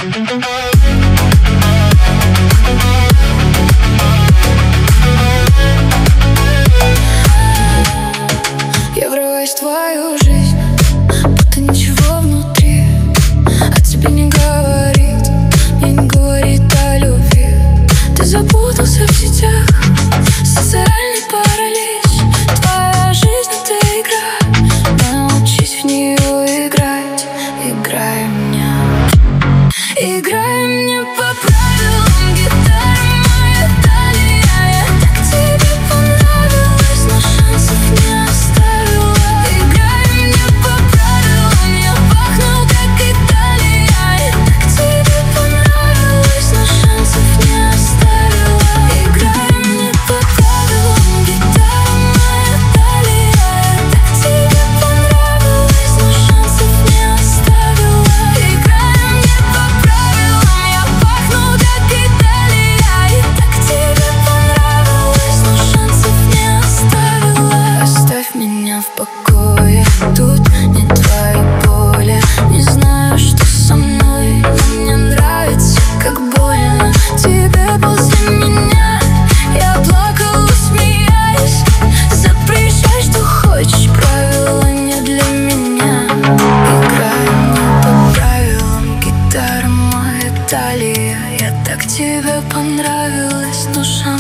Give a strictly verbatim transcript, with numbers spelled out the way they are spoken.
Я врываюсь в твою жизнь, будто ничего внутри о тебе не говорит, мне не говорит о любви. Ты запутался в сетях, социальный паралич. Твоя жизнь — это игра, научись в нее играть. Играй меня, играй мне по правилам гитары моя талия. Я так тебе понравилась, но шансов не оставила. Играй мне по правилам, я пахну как Италия. Я так тебе понравилась, но шансов не оставила. Играй мне по правилам гитары моя талия. Я так тебе понравилась, но шансов не оставила. Играй мне по правилам, я пахну как Италия. И так тебе понравилось, но шансов не оставила. Оставь меня в покое, тут не твое поле. Не знаю, что со мной, но мне нравится, как больно тебе после меня. Я плакала, смеясь, запрещай, что хочешь, правила не для меня. Играй мне по правилам гитара моя талия. Я так тебе понравилась, но шансов